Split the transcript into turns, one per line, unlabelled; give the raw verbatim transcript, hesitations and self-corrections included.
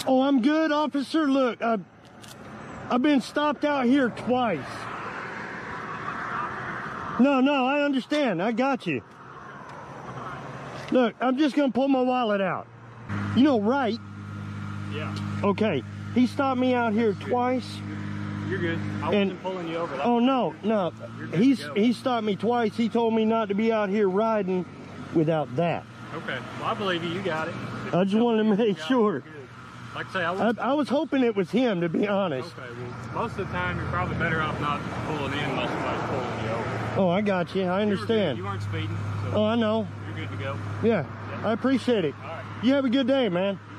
Oh, I'm good, officer. Look, I've, I've been stopped out here twice. No, no, I understand. I got you. Look, I'm just gonna pull my wallet out. You know, right?
Yeah.
Okay. He stopped me out here twice.
You're good. I wasn't and, pulling you over. That's
oh no, no. He's he stopped me twice. He told me not to be out here riding without that.
Okay. Well, I believe you. You got it. If
I just wanted to make sure.
Like I say, I was,
I, I was hoping it was him, to be honest.
Okay. Well, most of the time, you're probably better off not pulling in unless somebody's pulling you over.
Oh, I got you. I understand.
You, you weren't speeding. So
oh, I know.
You're good to go.
Yeah. yeah. I appreciate it.
All right.
You have a good day, man.